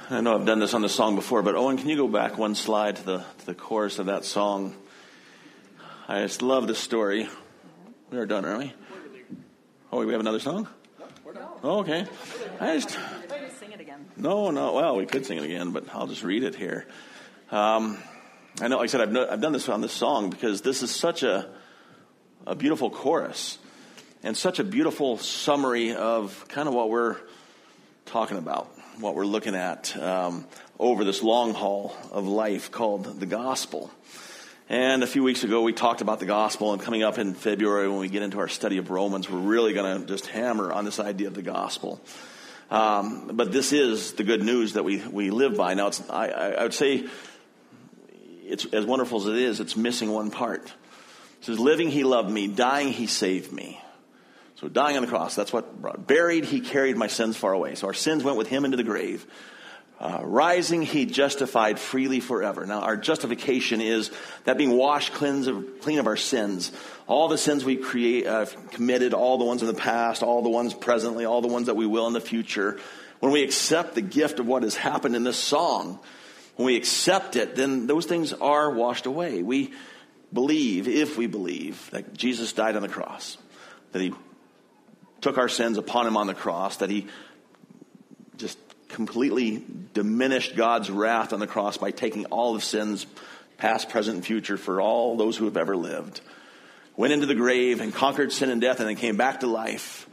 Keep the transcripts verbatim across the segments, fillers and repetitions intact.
I know I've done this on the song before, but Owen, can you go back one slide to the to the chorus of that song? I just love this story. We are done, aren't we? Oh, we have another song? No, we're done. Oh, okay. I just Sing it again. no, no. Well, we could sing it again, but I'll just read it here. Um, I know, like I said, I've no, I've done this on this song because this is such a a beautiful chorus and such a beautiful summary of kind of what we're talking about, what we're looking at um, over this long haul of life called the gospel. And a few weeks ago, we talked about the gospel, and coming up in February when we get into our study of Romans, we're really going to just hammer on this idea of the gospel. Um, but this is the good news that we, we live by. Now, it's, I, I would say, it's as wonderful as it is, it's missing one part. It says, living, he loved me. Dying, he saved me. So dying on the cross, that's what brought. Buried, he carried my sins far away. So our sins went with him into the grave. Uh, rising, he justified freely forever. Now, our justification is that being washed cleanse of, clean of our sins. All the sins we create, uh, committed, all the ones in the past, all the ones presently, all the ones that we will in the future. When we accept the gift of what has happened in this song, when we accept it, then those things are washed away. We believe, if we believe, that Jesus died on the cross, that he took our sins upon him on the cross, that he just completely diminished God's wrath on the cross by taking all the sins, past, present, and future, for all those who have ever lived. Went into the grave and conquered sin and death, and then came back to life,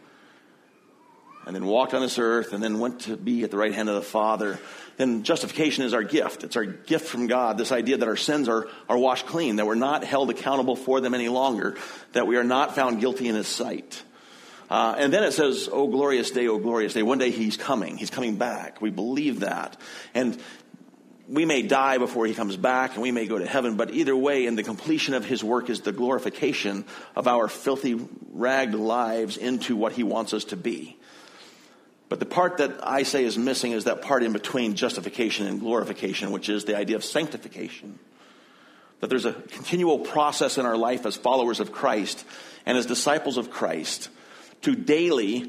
and then walked on this earth, and then went to be at the right hand of the Father. Then justification is our gift. It's our gift from God, this idea that our sins are, are washed clean, that we're not held accountable for them any longer, that we are not found guilty in his sight. Uh, and then it says, oh, glorious day, oh, glorious day. One day he's coming. He's coming back. We believe that. And we may die before he comes back, and we may go to heaven. But either way, in the completion of his work is the glorification of our filthy, ragged lives into what he wants us to be. But the part that I say is missing is that part in between justification and glorification, which is the idea of sanctification. That there's a continual process in our life as followers of Christ and as disciples of Christ to daily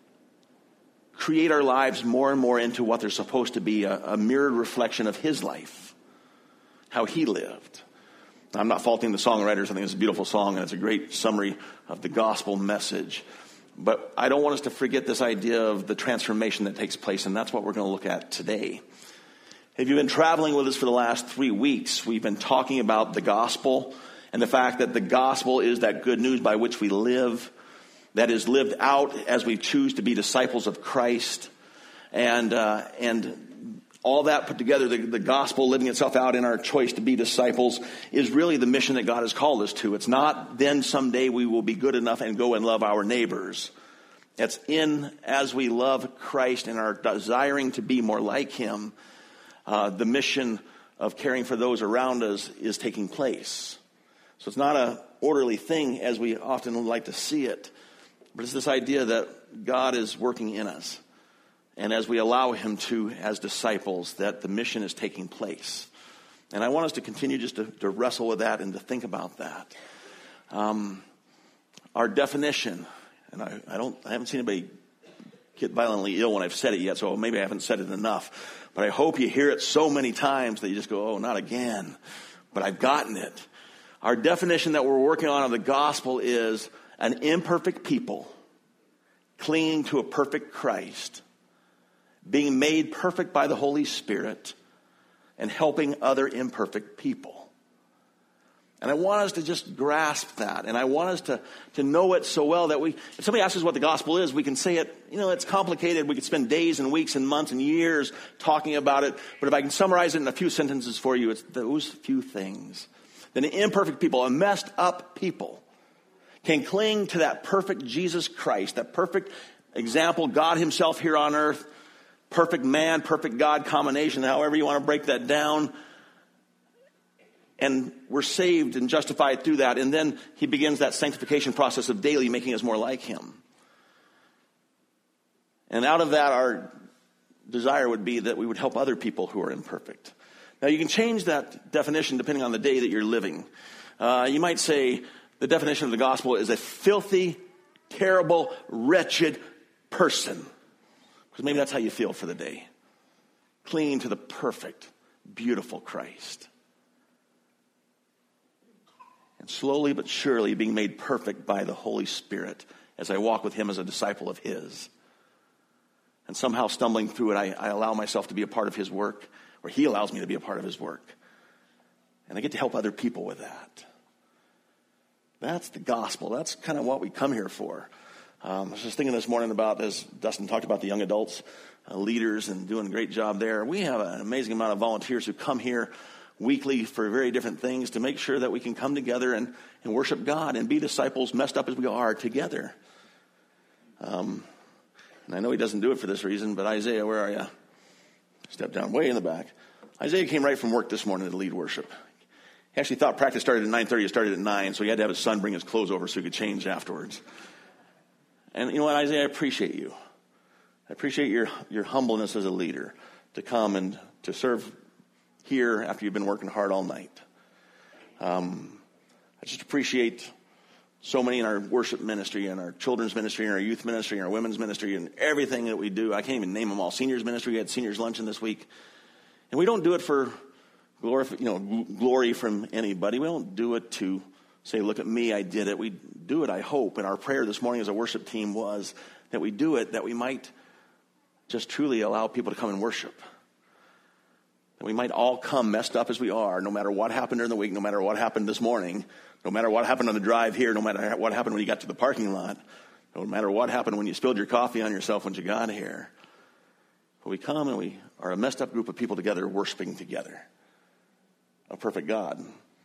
create our lives more and more into what they're supposed to be, a, a mirrored reflection of his life, how he lived. I'm not faulting the songwriters. I think it's a beautiful song, and it's a great summary of the gospel message. But I don't want us to forget this idea of the transformation that takes place, and that's what we're going to look at today. If you've been traveling with us for the last three weeks, we've been talking about the gospel and the fact that the gospel is that good news by which we live, that is lived out as we choose to be disciples of Christ. And uh, and all that put together, the, the gospel living itself out in our choice to be disciples, is really the mission that God has called us to. It's not then someday we will be good enough and go and love our neighbors. It's in as we love Christ and are desiring to be more like him, uh, the mission of caring for those around us is taking place. So it's not an orderly thing as we often like to see it. But it's this idea that God is working in us. And as we allow him to, as disciples, that the mission is taking place. And I want us to continue just to, to wrestle with that and to think about that. Um, our definition, and I, I don't, I haven't seen anybody get violently ill when I've said it yet, so maybe I haven't said it enough. But I hope you hear it so many times that you just go, oh, not again. But I've gotten it. Our definition that we're working on of the gospel is an imperfect people clinging to a perfect Christ, being made perfect by the Holy Spirit, and helping other imperfect people. And I want us to just grasp that. And I want us to, to know it so well that we, if somebody asks us what the gospel is, we can say it, you know, it's complicated. We could spend days and weeks and months and years talking about it. But if I can summarize it in a few sentences for you, it's those few things. That an imperfect people, a messed up people, can cling to that perfect Jesus Christ, that perfect example, God himself here on earth, perfect man, perfect God combination, however you want to break that down. And we're saved and justified through that. And then he begins that sanctification process of daily making us more like him. And out of that, our desire would be that we would help other people who are imperfect. Now, you can change that definition depending on the day that you're living. Uh, you might say, the definition of the gospel is a filthy, terrible, wretched person. Because maybe that's how you feel for the day. clinging to the perfect, beautiful Christ. And slowly but surely being made perfect by the Holy Spirit as I walk with him as a disciple of his. And somehow stumbling through it, I, I allow myself to be a part of his work, or he allows me to be a part of his work. And I get to help other people with that. That's the gospel. That's kind of what we come here for. Um, I was just thinking this morning about, as Dustin talked about the young adults, uh, leaders, and doing a great job there. We have an amazing amount of volunteers who come here weekly for very different things to make sure that we can come together and, and worship God and be disciples, messed up as we are, together. Um, and I know he doesn't do it for this reason, but Isaiah, where are you? Step down way in the back. Isaiah came right from work this morning to lead worship. He actually thought practice started at nine thirty. It started at nine, so he had to have his son bring his clothes over so he could change afterwards. And you know what, Isaiah, I appreciate you. I appreciate your, your humbleness as a leader to come and to serve here after you've been working hard all night. Um, I just appreciate so many in our worship ministry and our children's ministry and our youth ministry and our women's ministry and everything that we do. I can't even name them all. Seniors ministry, we had seniors luncheon this week. And we don't do it for glory, you know, glory from anybody. We don't do it to say, look at me, I did it. We do it, I hope. And our prayer this morning as a worship team was that we do it, that we might just truly allow people to come and worship. That we might all come messed up as we are, no matter what happened during the week, no matter what happened this morning, no matter what happened on the drive here, no matter what happened when you got to the parking lot, no matter what happened when you spilled your coffee on yourself when you got here. But we come and we are a messed up group of people together, worshiping together a perfect God.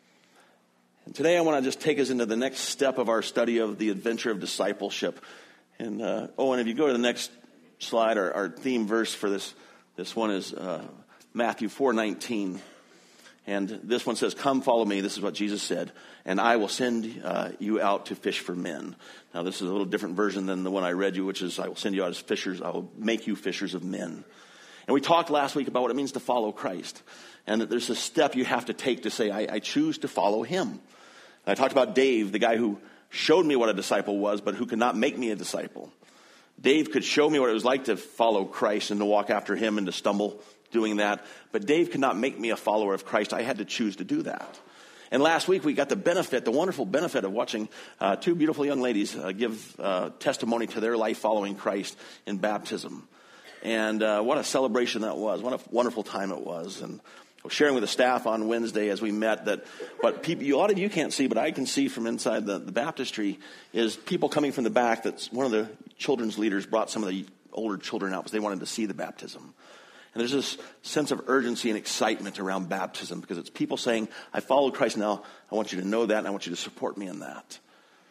And today I want to just take us into the next step of our study of the adventure of discipleship. And uh, oh, and if you go to the next slide, our, our theme verse for this this one is uh, Matthew four nineteen. And this one says, come follow me. This is what Jesus said. And I will send uh, you out to fish for men. Now, this is a little different version than the one I read you, which is I will send you out as fishers. I will make you fishers of men. And we talked last week about what it means to follow Christ. And that there's a step you have to take to say, I, I choose to follow him. And I talked about Dave, the guy who showed me what a disciple was, but who could not make me a disciple. Dave could show me what it was like to follow Christ and to walk after him and to stumble doing that. But Dave could not make me a follower of Christ. I had to choose to do that. And last week we got the benefit, the wonderful benefit of watching uh, two beautiful young ladies uh, give uh, testimony to their life following Christ in baptism. And uh, what a celebration that was. What a wonderful time it was. And I was sharing with the staff on Wednesday as we met that what people, a lot of you can't see, but I can see from inside the, the baptistry is people coming from the back. That's one of the children's leaders brought some of the older children out because they wanted to see the baptism. And there's this sense of urgency and excitement around baptism because it's people saying, I follow Christ now. I want you to know that, and I want you to support me in that.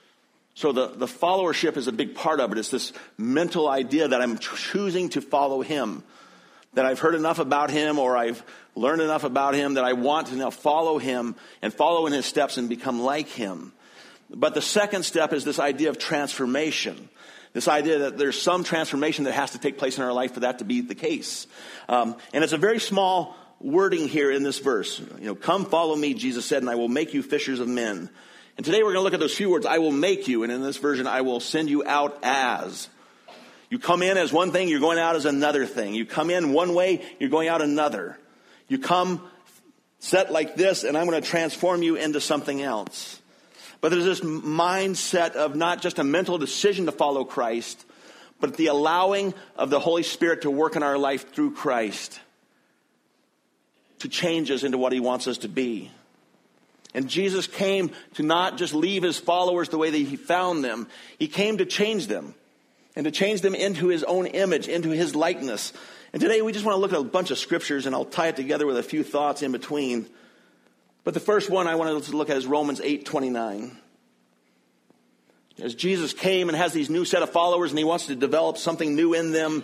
So the, the followership is a big part of it. It's this mental idea that I'm choosing to follow him, that I've heard enough about him or I've learned enough about him that I want to now follow him and follow in his steps and become like him. But the second step is this idea of transformation. This idea that there's some transformation that has to take place in our life for that to be the case. Um, and it's a very small wording here in this verse. You know, come follow me, Jesus said, and I will make you fishers of men. And today we're going to look at those few words, I will make you. And in this version, I will send you out as. You come in as one thing, you're going out as another thing. You come in one way, you're going out another. You come set like this, and I'm going to transform you into something else. But there's this mindset of not just a mental decision to follow Christ, but the allowing of the Holy Spirit to work in our life through Christ to change us into what he wants us to be. And Jesus came to not just leave his followers the way that he found them. He came to change them and to change them into his own image, into his likeness. And today we just want to look at a bunch of scriptures, and I'll tie it together with a few thoughts in between. But the first one I want to look at is Romans eight twenty-nine. As Jesus came and has these new set of followers and he wants to develop something new in them,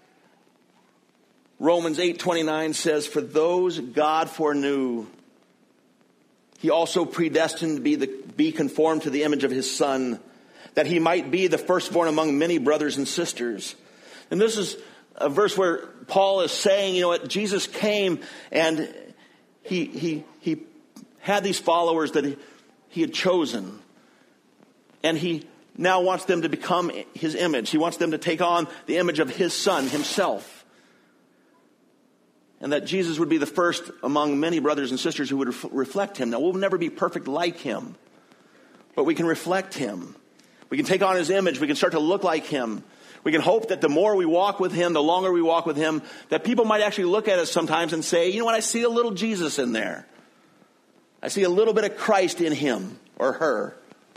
Romans eight twenty-nine says, for those God foreknew, he also predestined to be, the, be conformed to the image of his Son, that he might be the firstborn among many brothers and sisters. And this is a verse where Paul is saying, you know what, Jesus came and he he he had these followers that he, he had chosen. And he now wants them to become his image. He wants them to take on the image of his Son himself. and that Jesus would be the first among many brothers and sisters who would ref- reflect him. Now, we'll never be perfect like him, but we can reflect him. We can take on his image. We can start to look like him. We can hope that the more we walk with him, the longer we walk with him, that people might actually look at us sometimes and say, you know what, I see a little Jesus in there. I see a little bit of Christ in him or her.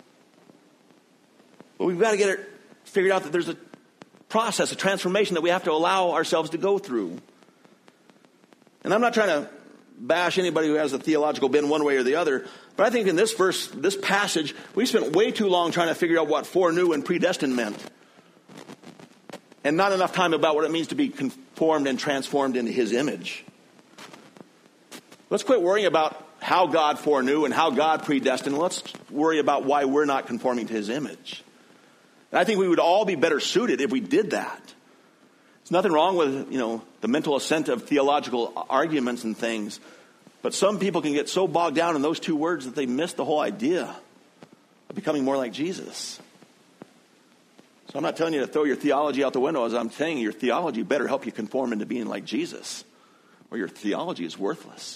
But we've got to get it figured out that there's a process, a transformation that we have to allow ourselves to go through. And I'm not trying to bash anybody who has a theological bend one way or the other, but I think in this verse, this passage, we spent way too long trying to figure out what foreknew and predestined meant. And not enough time about what it means to be conformed and transformed into his image. Let's quit worrying about how God foreknew and how God predestined. Let's worry about why we're not conforming to his image. And I think we would all be better suited if we did that. There's nothing wrong with, you know, the mental assent of theological arguments and things. But some people can get so bogged down in those two words that they miss the whole idea of becoming more like Jesus. So I'm not telling you to throw your theology out the window. As I'm saying, your theology better help you conform into being like Jesus, or your theology is worthless.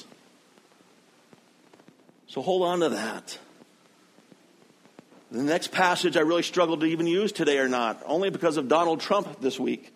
So hold on to that. The next passage I really struggled to even use today or not, only because of Donald Trump this week.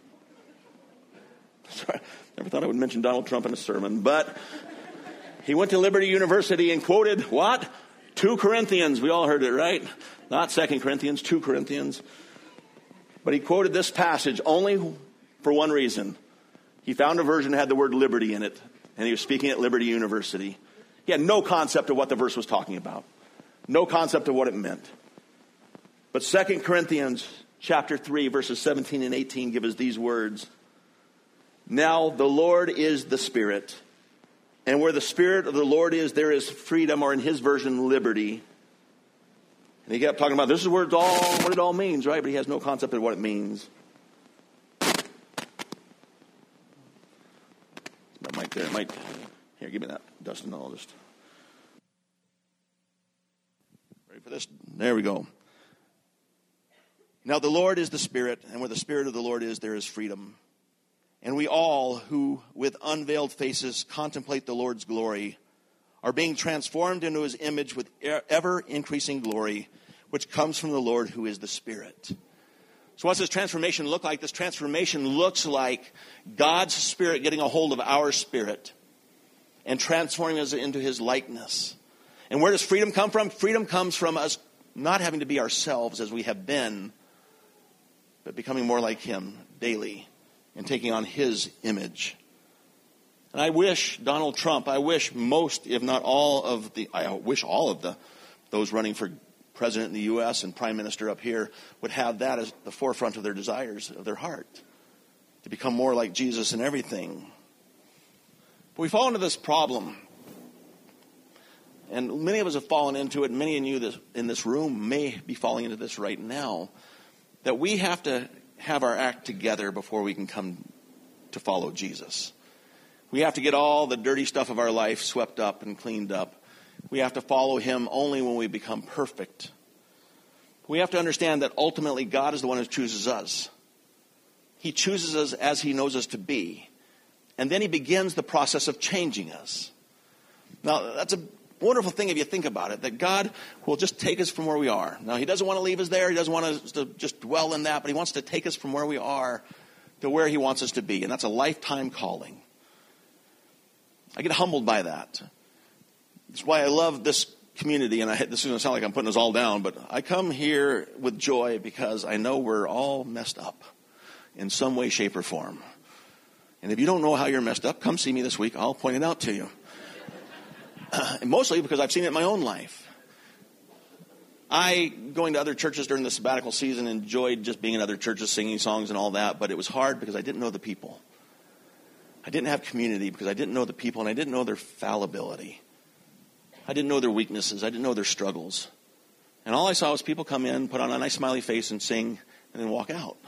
Sorry, never thought I would mention Donald Trump in a sermon, but he went to Liberty University and quoted what? Two Corinthians. We all heard it, right? Not Second Corinthians, two Corinthians. But he quoted this passage only for one reason. He found a version that had the word liberty in it, and he was speaking at Liberty University. He had no concept of what the verse was talking about. No concept of what it meant. But Second Corinthians chapter three, verses seventeen and eighteen give us these words. Now the Lord is the Spirit, and where the Spirit of the Lord is, there is freedom, or in his version, liberty. And he kept talking about this is where it's all, what it all means, right? But he has no concept of what it means. My mic there, might. Here, give me that, Dustin. I'll just. Ready for this? There we go. Now the Lord is the Spirit, and where the Spirit of the Lord is, there is freedom. And we all who with unveiled faces contemplate the Lord's glory are being transformed into his image with ever increasing glory, which comes from the Lord who is the Spirit. So what's this transformation look like? This transformation looks like God's Spirit getting a hold of our spirit and transforming us into his likeness. And where does freedom come from? Freedom comes from us not having to be ourselves as we have been, but becoming more like him daily and taking on his image. And I wish Donald Trump, I wish most, if not all of the, I wish all of the, those running for president in the U S and prime minister up here would have that as the forefront of their desires, of their heart, to become more like Jesus in everything. But we fall into this problem, and many of us have fallen into it, and many of you in this room may be falling into this right now, that we have to have our act together before we can come to follow Jesus. We have to get all the dirty stuff of our life swept up and cleaned up. We have to follow him only when we become perfect. We have to understand that ultimately God is the one who chooses us. He chooses us as he knows us to be. And then he begins the process of changing us. Now, that's a wonderful thing if you think about it, that God will just take us from where we are. Now, he doesn't want to leave us there. He doesn't want us to just dwell in that, but he wants to take us from where we are to where he wants us to be. And that's a lifetime calling. I get humbled by that. That's why I love this community. And I, this is going to sound like I'm putting us all down, but I come here with joy because I know we're all messed up in some way, shape, or form. And if you don't know how you're messed up, come see me this week. I'll point it out to you. Uh, mostly because I've seen it in my own life. I, going to other churches during the sabbatical season, enjoyed just being in other churches, singing songs and all that, but it was hard because I didn't know the people. I didn't have community because I didn't know the people, and I didn't know their fallibility. I didn't know their weaknesses. I didn't know their struggles. And all I saw was people come in, put on a nice smiley face and sing, and then walk out.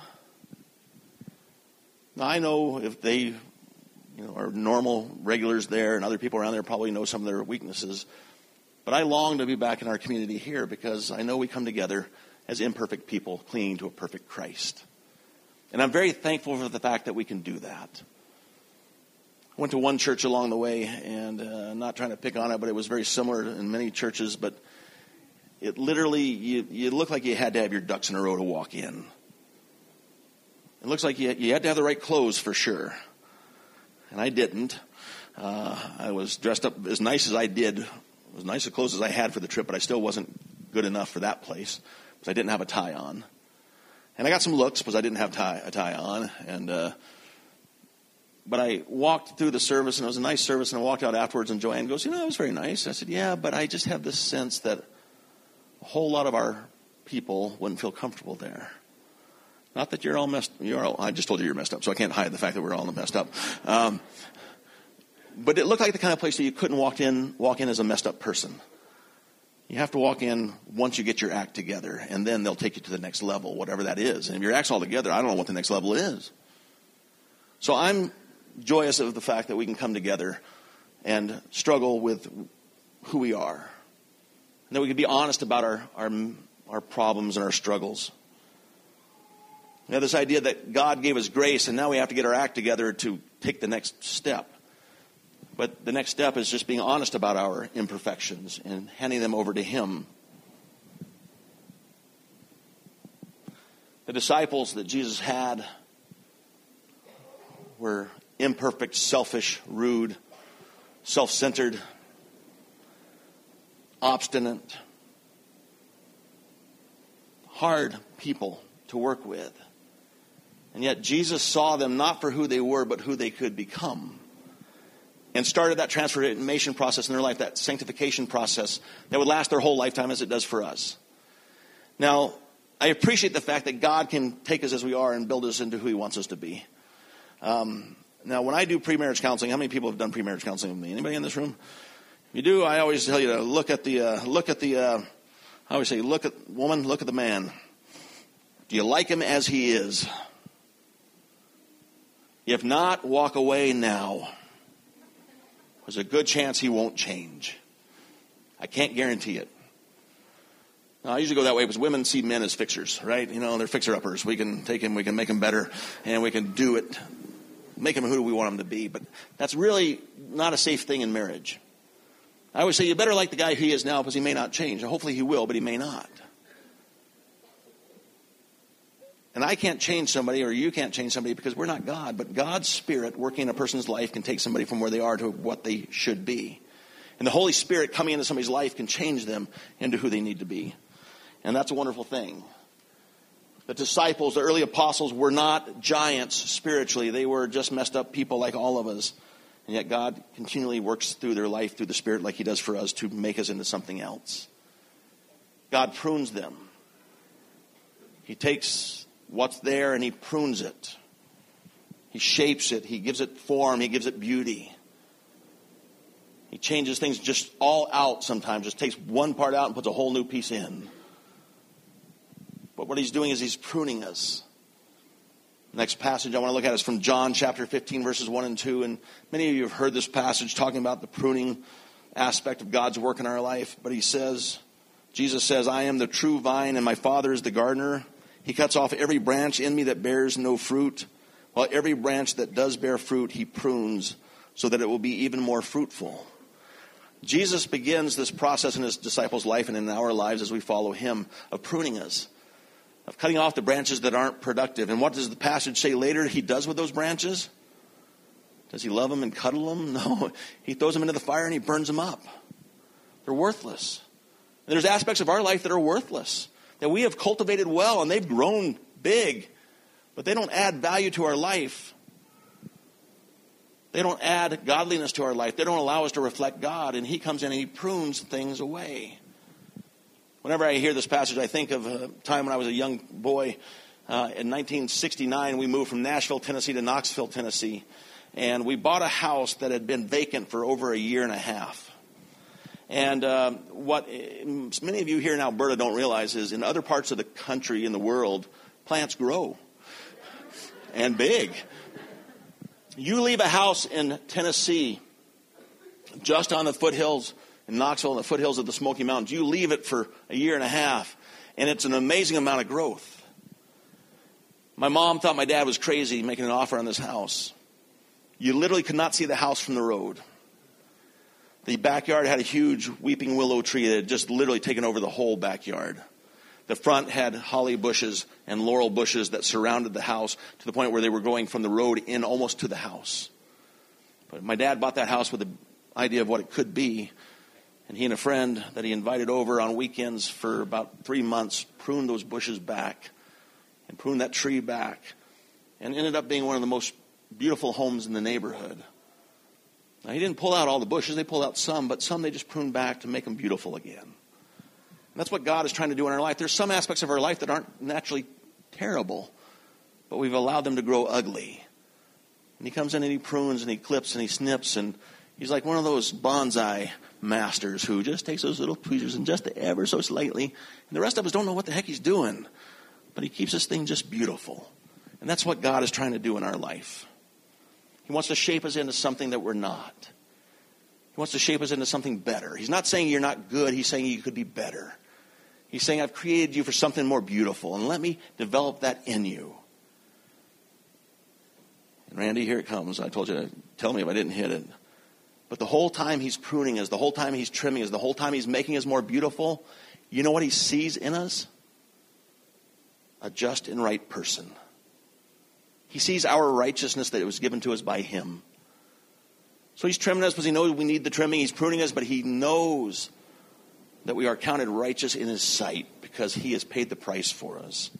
Now, I know if they you know, are normal regulars there, and other people around there probably know some of their weaknesses. But I long to be back in our community here because I know we come together as imperfect people clinging to a perfect Christ. And I'm very thankful for the fact that we can do that. went to one church along the way, and uh, not trying to pick on it, but it was very similar in many churches. But it literally, you, you look like you had to have your ducks in a row to walk in. It looks like you, you had to have the right clothes for sure. And I didn't. Uh, I was dressed up as nice as I did, as nice as clothes as I had for the trip, but I still wasn't good enough for that place because I didn't have a tie on. And I got some looks because I didn't have tie, a tie on. And uh, but I walked through the service, and it was a nice service, and I walked out afterwards, and Joanne goes, you know, it was very nice. I said, yeah, but I just have this sense that a whole lot of our people wouldn't feel comfortable there. Not that you're all messed, you're all, I just told you you're messed up, so I can't hide the fact that we're all messed up. Um, but it looked like the kind of place that you couldn't walk in, walk in as a messed up person. You have to walk in once you get your act together, and then they'll take you to the next level, whatever that is. And if your act's all together, I don't know what the next level is. So I'm joyous of the fact that we can come together and struggle with who we are. And that we can be honest about our, our, our problems and our struggles. We have this idea that God gave us grace, and now we have to get our act together to take the next step. But the next step is just being honest about our imperfections and handing them over to Him. The disciples that Jesus had were imperfect, selfish, rude, self-centered, obstinate, hard people to work with. And yet Jesus saw them not for who they were, but who they could become. And started that transformation process in their life, that sanctification process that would last their whole lifetime as it does for us. Now, I appreciate the fact that God can take us as we are and build us into who He wants us to be. Um, now, when I do pre-marriage counseling, how many people have done pre-marriage counseling with me? Anybody in this room? If you do, I always tell you to look at the, uh, look at the, uh, I always say, look at woman, look at the man. Do you like him as he is? If not, walk away now. There's a good chance he won't change. I can't guarantee it. Now, I usually go that way because women see men as fixers, right? You know, they're fixer-uppers. We can take him, we can make him better, and we can do it, make him who we want him to be. But that's really not a safe thing in marriage. I always say you better like the guy he is now because he may not change. Hopefully he will, but he may not. And I can't change somebody, or you can't change somebody, because we're not God. But God's Spirit working in a person's life can take somebody from where they are to what they should be. And the Holy Spirit coming into somebody's life can change them into who they need to be. And that's a wonderful thing. The disciples, the early apostles, were not giants spiritually. They were just messed up people like all of us. And yet God continually works through their life, through the Spirit, like He does for us, to make us into something else. God prunes them. He takes what's there and He prunes it. He shapes it. He gives it form. He gives it beauty. He changes things just all out sometimes. Just takes one part out and puts a whole new piece in. But what He's doing is He's pruning us. Next passage I want to look at is from John chapter fifteen, verses one and two. And many of you have heard this passage talking about the pruning aspect of God's work in our life. But He says, Jesus says, I am the true vine and my Father is the gardener. He cuts off every branch in me that bears no fruit, while every branch that does bear fruit He prunes so that it will be even more fruitful. Jesus begins this process in His disciples' life and in our lives as we follow Him of pruning us, of cutting off the branches that aren't productive. And what does the passage say later He does with those branches? Does He love them and cuddle them? No. He throws them into the fire and He burns them up. They're worthless. And there's aspects of our life that are worthless, that we have cultivated well, and they've grown big, but they don't add value to our life. They don't add godliness to our life. They don't allow us to reflect God, and He comes in and He prunes things away. Whenever I hear this passage, I think of a time when I was a young boy. Uh, in nineteen sixty-nine, we moved from Nashville, Tennessee to Knoxville, Tennessee, and we bought a house that had been vacant for over a year and a half. And uh, what many of you here in Alberta don't realize is in other parts of the country, in the world, plants grow and big. You leave a house in Tennessee, just on the foothills, in Knoxville, in the foothills of the Smoky Mountains. You leave it for a year and a half, and it's an amazing amount of growth. My mom thought my dad was crazy making an offer on this house. You literally could not see the house from the road. The backyard had a huge weeping willow tree that had just literally taken over the whole backyard. The front had holly bushes and laurel bushes that surrounded the house to the point where they were going from the road in almost to the house. But my dad bought that house with the idea of what it could be. And he and a friend that he invited over on weekends for about three months pruned those bushes back and pruned that tree back. And ended up being one of the most beautiful homes in the neighborhood. Now, he didn't pull out all the bushes. They pulled out some, but some they just pruned back to make them beautiful again. And that's what God is trying to do in our life. There's some aspects of our life that aren't naturally terrible, but we've allowed them to grow ugly. And he comes in and he prunes and he clips and he snips, and he's like one of those bonsai masters who just takes those little tweezers and just ever so slightly, and the rest of us don't know what the heck he's doing, but he keeps this thing just beautiful. And that's what God is trying to do in our life. He wants to shape us into something that we're not. He wants to shape us into something better. He's not saying you're not good. He's saying you could be better. He's saying I've created you for something more beautiful, and let me develop that in you. And Randy, here it comes. I told you to tell me if I didn't hit it. But the whole time he's pruning us, the whole time he's trimming us, the whole time he's making us more beautiful, you know what he sees in us? A just and right person. He sees our righteousness that was given to us by him. So he's trimming us because he knows we need the trimming. He's pruning us, but he knows that we are counted righteous in his sight because he has paid the price for us.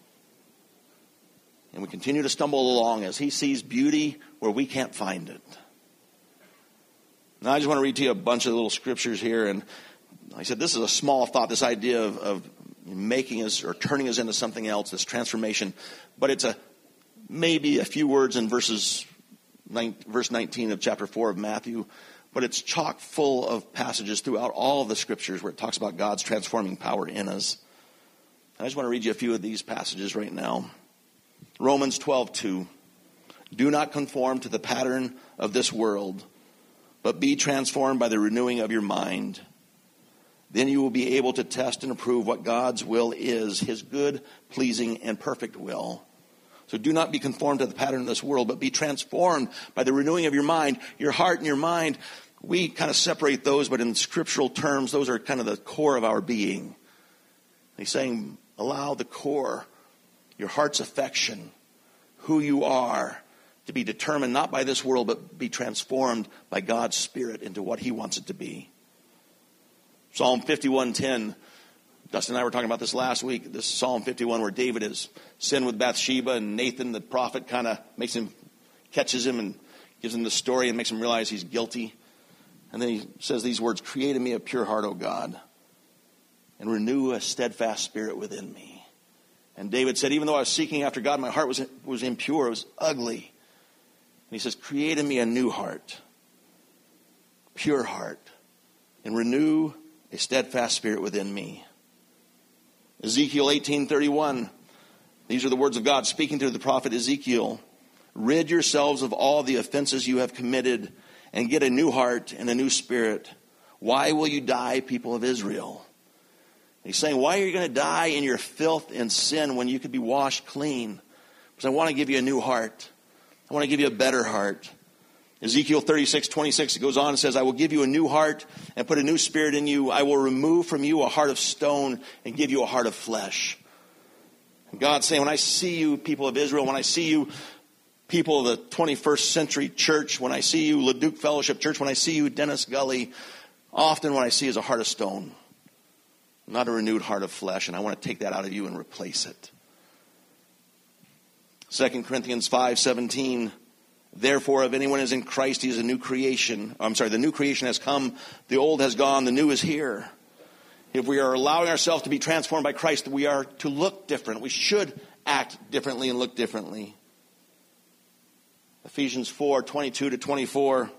And we continue to stumble along as he sees beauty where we can't find it. Now I just want to read to you a bunch of little scriptures here. And like I said, this is a small thought, this idea of, of making us or turning us into something else, this transformation. But it's a maybe a few words in verses nine, verse nineteen of chapter four of Matthew, but it's chock full of passages throughout all of the scriptures where it talks about God's transforming power in us. I just want to read you a few of these passages right now. Romans twelve two. Do not conform to the pattern of this world, but be transformed by the renewing of your mind. Then you will be able to test and approve what God's will is, his good, pleasing, and perfect will. So do not be conformed to the pattern of this world, but be transformed by the renewing of your mind. Your heart and your mind, we kind of separate those, but in scriptural terms, those are kind of the core of our being. He's saying, allow the core, your heart's affection, who you are, to be determined not by this world, but be transformed by God's Spirit into what he wants it to be. Psalm fifty-one ten. Dustin and I were talking about this last week. This is Psalm fifty-one where David has sinned with Bathsheba, and Nathan, the prophet, kind of makes him, catches him and gives him the story and makes him realize he's guilty. And then he says these words, create in me a pure heart, O God, and renew a steadfast spirit within me. And David said, even though I was seeking after God, my heart was, was impure, it was ugly. And he says, create in me a new heart, pure heart, and renew a steadfast spirit within me. Ezekiel eighteen thirty-one. These are the words of God speaking to the prophet Ezekiel. Rid yourselves of all the offenses you have committed and get a new heart and a new spirit. Why will you die, people of Israel? He's saying, why are you going to die in your filth and sin when you could be washed clean? Because I want to give you a new heart. I want to give you a better heart. Ezekiel thirty-six twenty-six, it goes on and says, I will give you a new heart and put a new spirit in you. I will remove from you a heart of stone and give you a heart of flesh. And God's saying, when I see you, people of Israel, when I see you, people of the twenty-first century church, when I see you, Leduc Fellowship Church, when I see you, Dennis Gully, often what I see is a heart of stone, not a renewed heart of flesh. And I want to take that out of you and replace it. Second Corinthians five seventeen. Therefore, if anyone is in Christ, he is a new creation. I'm sorry, the new creation has come, the old has gone, the new is here. If we are allowing ourselves to be transformed by Christ, we are to look different. We should act differently and look differently. Ephesians four twenty-two to twenty-four.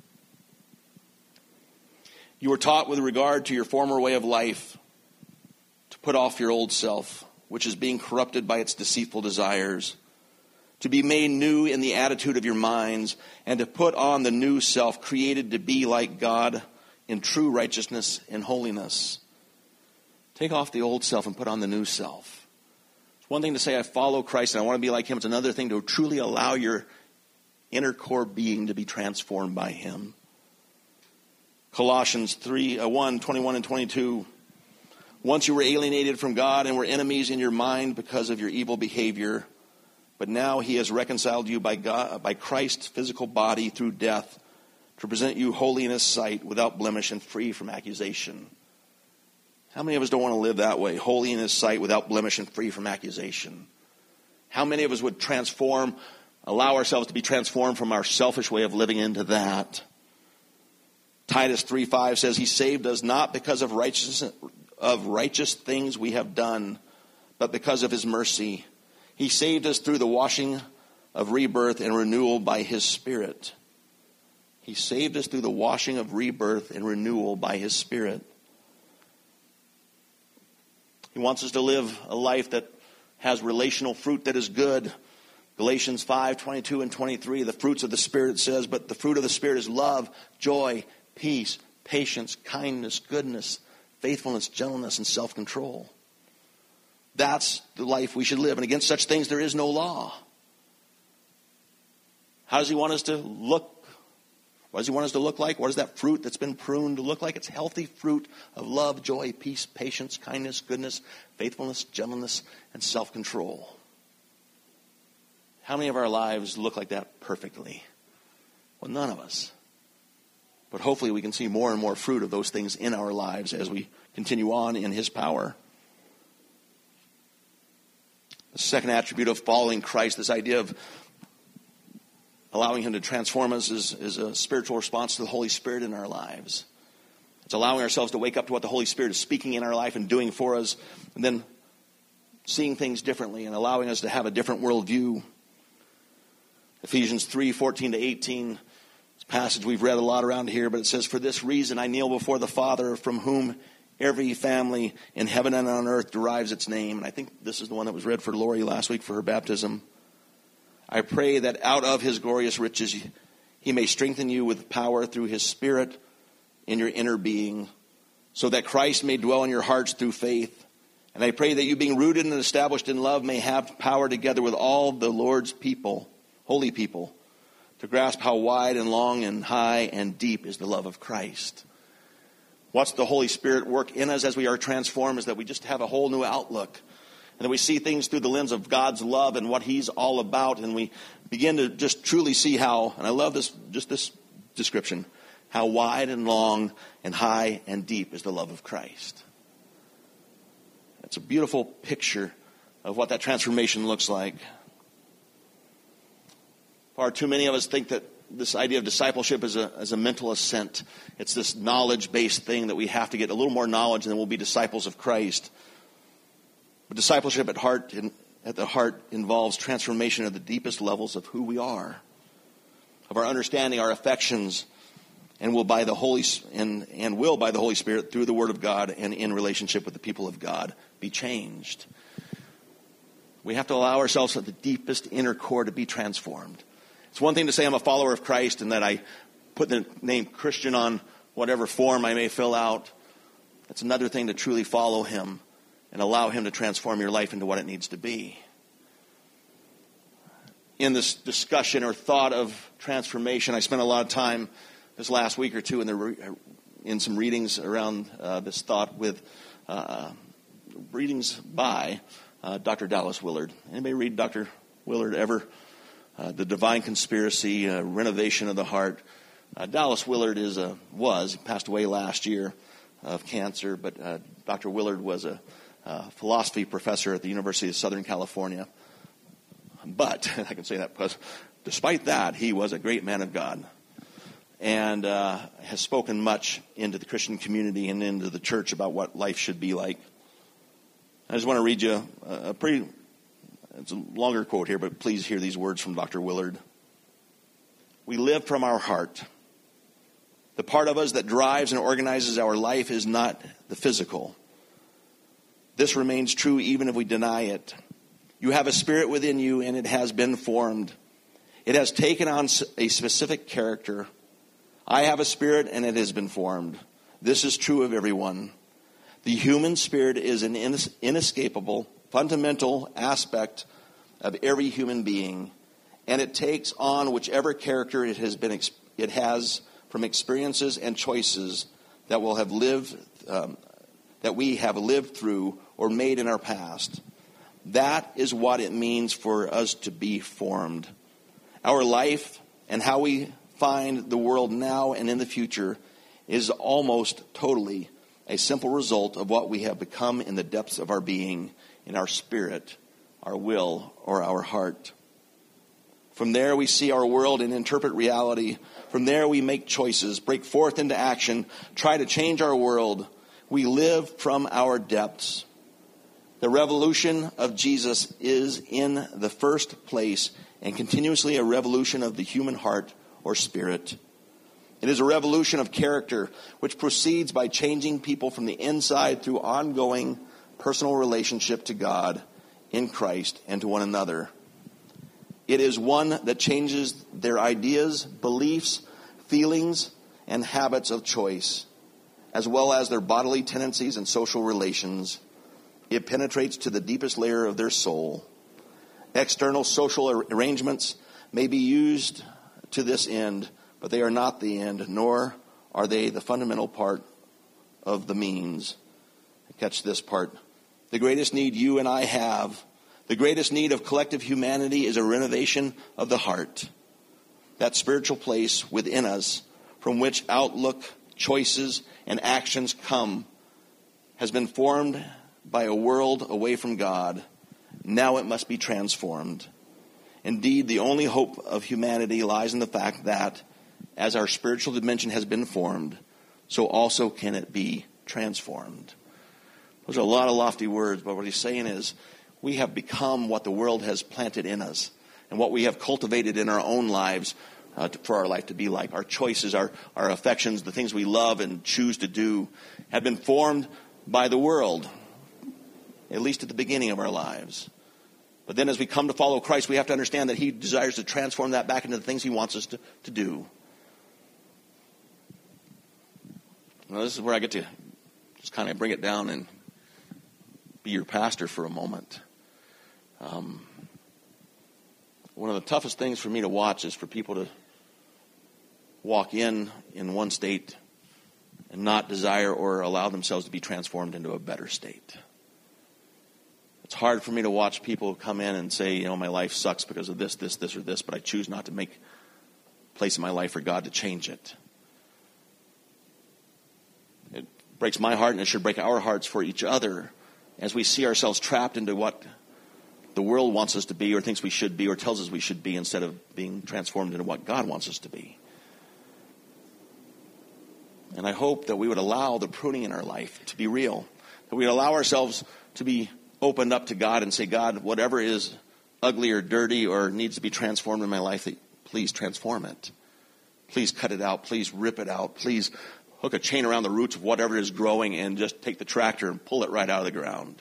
You were taught with regard to your former way of life to put off your old self, which is being corrupted by its deceitful desires, to be made new in the attitude of your minds, and to put on the new self, created to be like God in true righteousness and holiness. Take off the old self and put on the new self. It's one thing to say I follow Christ and I want to be like him. It's another thing to truly allow your inner core being to be transformed by him. Colossians three, uh, one, twenty-one and twenty-two. Once you were alienated from God and were enemies in your mind because of your evil behavior, but now he has reconciled you by God, by Christ's physical body through death to present you holy in his sight, without blemish and free from accusation. How many of us don't want to live that way? Holy in his sight, without blemish and free from accusation. How many of us would transform, allow ourselves to be transformed from our selfish way of living into that? Titus three five says, he saved us not because of righteous, of righteous things we have done, but because of his mercy. He saved us through the washing of rebirth and renewal by his Spirit. He saved us through the washing of rebirth and renewal by his Spirit. He wants us to live a life that has relational fruit that is good. Galatians five, twenty-two and twenty-three, the fruits of the Spirit says, but the fruit of the Spirit is love, joy, peace, patience, kindness, goodness, faithfulness, gentleness, and self-control. That's the life we should live. And against such things there is no law. How does he want us to look? What does he want us to look like? What is that fruit that's been pruned to look like? It's healthy fruit of love, joy, peace, patience, kindness, goodness, faithfulness, gentleness, and self-control. How many of our lives look like that perfectly? Well, none of us. But hopefully we can see more and more fruit of those things in our lives as we continue on in his power. The second attribute of following Christ, this idea of allowing him to transform us, is, is a spiritual response to the Holy Spirit in our lives. It's allowing ourselves to wake up to what the Holy Spirit is speaking in our life and doing for us, and then seeing things differently and allowing us to have a different worldview. Ephesians three, fourteen to eighteen, it's a passage we've read a lot around here, but it says, for this reason I kneel before the Father, from whom every family in heaven and on earth derives its name. And I think this is the one that was read for Lori last week for her baptism. I pray that out of his glorious riches he may strengthen you with power through his Spirit in your inner being, so that Christ may dwell in your hearts through faith. And I pray that you, being rooted and established in love, may have power together with all the Lord's people, holy people, to grasp how wide and long and high and deep is the love of Christ. What's the Holy Spirit work in us as we are transformed is that we just have a whole new outlook. And that we see things through the lens of God's love and what he's all about. And we begin to just truly see how, and I love this, just this description, how wide and long and high and deep is the love of Christ. It's a beautiful picture of what that transformation looks like. Far too many of us think that this idea of discipleship is a, is a mental assent. It's this knowledge-based thing that we have to get a little more knowledge and then we'll be disciples of Christ. But discipleship at heart, at the heart involves transformation of the deepest levels of who we are, of our understanding, our affections, and will by the Holy and and will by the Holy Spirit through the Word of God and in relationship with the people of God be changed. We have to allow ourselves at the deepest inner core to be transformed. It's one thing to say I'm a follower of Christ and that I put the name Christian on whatever form I may fill out. It's another thing to truly follow him and allow him to transform your life into what it needs to be. In this discussion or thought of transformation, I spent a lot of time this last week or two in, the, in some readings around uh, this thought with uh, readings by uh, Doctor Dallas Willard. Anybody read Doctor Willard ever? Uh, the Divine Conspiracy, uh, Renovation of the Heart. Uh, Dallas Willard is a, was, he passed away last year of cancer, but uh, Doctor Willard was a Uh, philosophy professor at the University of Southern California. But, I can say that because despite that, he was a great man of God and uh, has spoken much into the Christian community and into the church about what life should be like. I just want to read you a, a pretty, it's a longer quote here, but please hear these words from Doctor Willard. We live from our heart. The part of us that drives and organizes our life is not the physical. This remains true even if we deny it. You have a spirit within you and it has been formed. It has taken on a specific character. I have a spirit and it has been formed. This is true of everyone. The human spirit is an inescapable, fundamental aspect of every human being. and it takes on whichever character it has been it has from experiences and choices that will have lived um, that we have lived through or made in our past. That is what it means for us to be formed. Our life and how we find the world now and in the future is almost totally a simple result of what we have become in the depths of our being, in our spirit, our will, or our heart. From there we see our world and interpret reality. From there we make choices, break forth into action, try to change our world. We live from our depths. The revolution of Jesus is in the first place and continuously a revolution of the human heart or spirit. It is a revolution of character which proceeds by changing people from the inside through ongoing personal relationship to God in Christ and to one another. It is one that changes their ideas, beliefs, feelings, and habits of choice, as well as their bodily tendencies and social relations. It penetrates to the deepest layer of their soul. External social arrangements may be used to this end, but they are not the end, nor are they the fundamental part of the means. Catch this part. The greatest need you and I have, the greatest need of collective humanity, is a renovation of the heart. That spiritual place within us from which outlook, choices, and actions come has been formed by a world away from God. Now it must be transformed. Indeed, the only hope of humanity lies in the fact that, as our spiritual dimension has been formed, so also can it be transformed. Those are a lot of lofty words, but what he's saying is we have become what the world has planted in us and what we have cultivated in our own lives uh, to, for our life to be like. Our choices, our, our affections, the things we love and choose to do have been formed by the world, at least at the beginning of our lives. But then as we come to follow Christ, we have to understand that he desires to transform that back into the things he wants us to, to do. Well, this is where I get to just kind of bring it down and be your pastor for a moment. Um, one of the toughest things for me to watch is for people to walk in in one state and not desire or allow themselves to be transformed into a better state. It's hard for me to watch people come in and say, you know, my life sucks because of this, this, this, or this, but I choose not to make place in my life for God to change it. It breaks my heart, and it should break our hearts for each other as we see ourselves trapped into what the world wants us to be or thinks we should be or tells us we should be instead of being transformed into what God wants us to be. And I hope that we would allow the pruning in our life to be real, that we would allow ourselves to be opened up to God and say, God, whatever is ugly or dirty or needs to be transformed in my life, please transform it. Please cut it out. Please rip it out. Please hook a chain around the roots of whatever is growing and just take the tractor and pull it right out of the ground.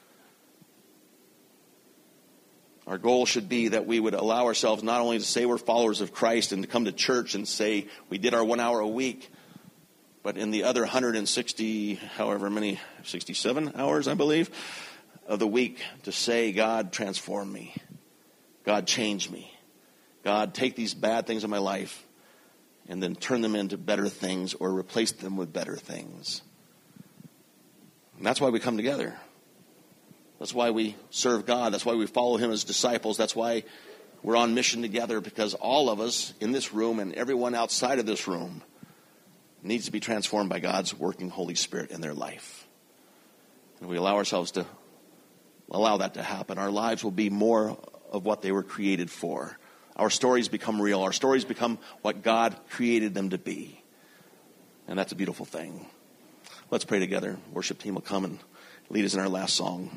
Our goal should be that we would allow ourselves not only to say we're followers of Christ and to come to church and say we did our one hour a week, but in the other one hundred sixty, however many, sixty-seven hours, I believe, of the week to say, God, transform me. God, change me. God, take these bad things in my life and then turn them into better things or replace them with better things. And that's why we come together. That's why we serve God. That's why we follow him as disciples. That's why we're on mission together, because all of us in this room and everyone outside of this room needs to be transformed by God's working Holy Spirit in their life. And we allow ourselves to allow that to happen. Our lives will be more of what they were created for. Our stories become real. Our stories become what God created them to be. And that's a beautiful thing. Let's pray together. Worship team will come and lead us in our last song.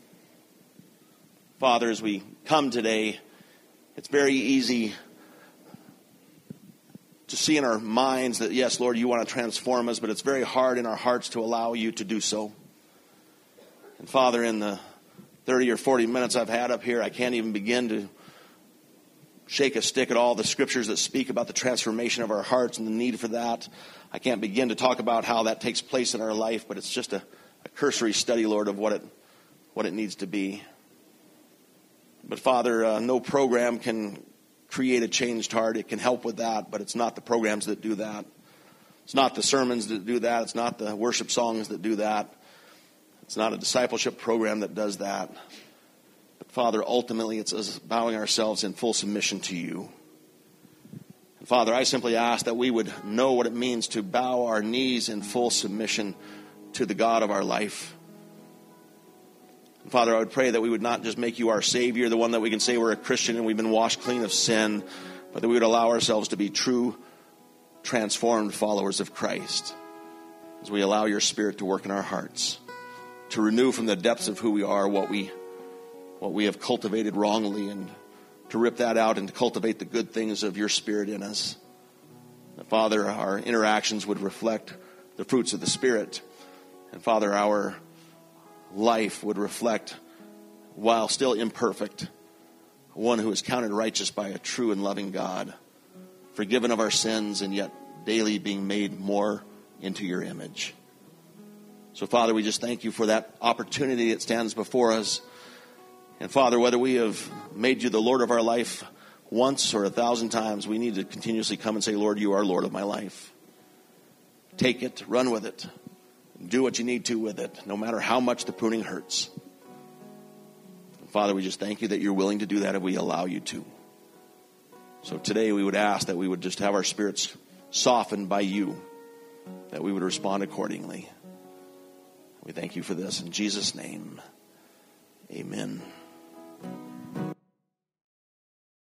Father, as we come today, it's very easy to see in our minds that, yes, Lord, you want to transform us, but it's very hard in our hearts to allow you to do so. And Father, in the thirty or forty minutes I've had up here, I can't even begin to shake a stick at all the scriptures that speak about the transformation of our hearts and the need for that. I can't begin to talk about how that takes place in our life, but it's just a, a cursory study, Lord, of what it what it needs to be. But Father, uh, no program can create a changed heart. It can help with that, but it's not the programs that do that. It's not the sermons that do that. It's not the worship songs that do that. It's not a discipleship program that does that. But Father, ultimately it's us bowing ourselves in full submission to you. And Father, I simply ask that we would know what it means to bow our knees in full submission to the God of our life. And Father, I would pray that we would not just make you our Savior, the one that we can say we're a Christian and we've been washed clean of sin, but that we would allow ourselves to be true, transformed followers of Christ as we allow your Spirit to work in our hearts, to renew from the depths of who we are what we what we have cultivated wrongly, and to rip that out and to cultivate the good things of your Spirit in us. That, Father, our interactions would reflect the fruits of the Spirit. And Father, our life would reflect, while still imperfect, one who is counted righteous by a true and loving God, forgiven of our sins and yet daily being made more into your image. So, Father, we just thank you for that opportunity that stands before us. And, Father, whether we have made you the Lord of our life once or a thousand times, we need to continuously come and say, Lord, you are Lord of my life. Take it, run with it, do what you need to with it, no matter how much the pruning hurts. And, Father, we just thank you that you're willing to do that if we allow you to. So today we would ask that we would just have our spirits softened by you, that we would respond accordingly. We thank you for this in Jesus' name. Amen.